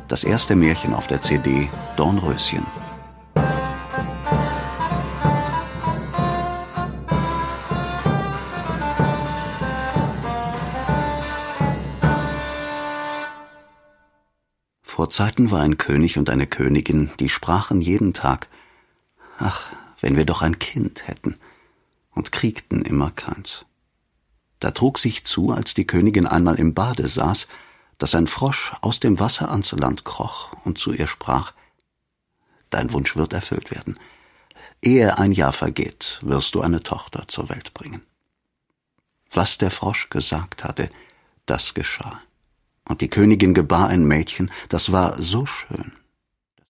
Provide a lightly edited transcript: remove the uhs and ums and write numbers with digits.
Das erste Märchen auf der CD Dornröschen. Vor Zeiten war ein König und eine Königin, die sprachen jeden Tag: »Ach, wenn wir doch ein Kind hätten«, und kriegten immer keins. Da trug sich zu, als die Königin einmal im Bade saß, dass ein Frosch aus dem Wasser ans Land kroch und zu ihr sprach: »Dein Wunsch wird erfüllt werden. Ehe ein Jahr vergeht, wirst du eine Tochter zur Welt bringen.« Was der Frosch gesagt hatte, das geschah. Und die Königin gebar ein Mädchen, das war so schön,